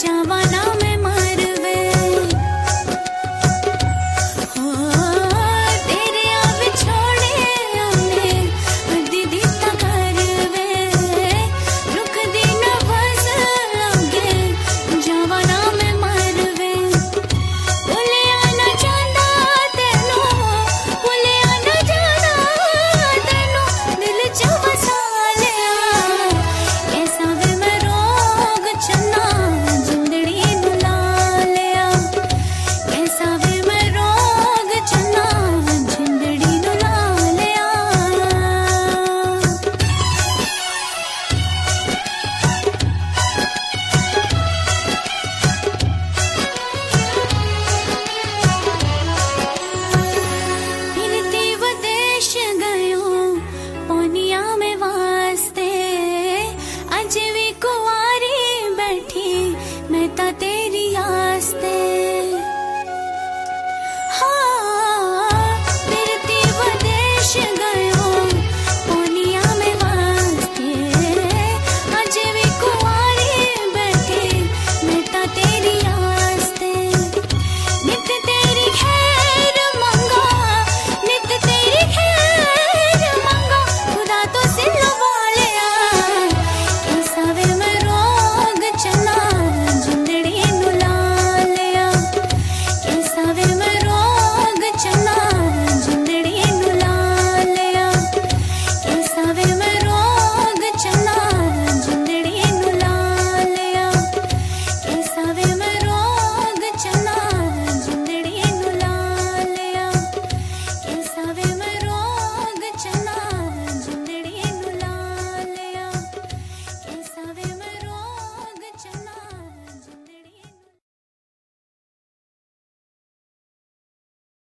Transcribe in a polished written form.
जवाना में मरवे हो तेरे अब छोड़े हमने दीदी तक करवे रुक दी न बस लगे जवाना में मरवे भुलिया न जाना तेनू भुलिया न जाना तेनू दिल च बसा लिया कैसा वे मैं रोग चन्ना जिंदड़ी नू ला लिया कैसा वे मैं रोग चन्ना जिंदड़ी नू ला लिया फिरती विदेश गयो पौनिया में वास्ते अज भी कुंवारी बैठी मैं ता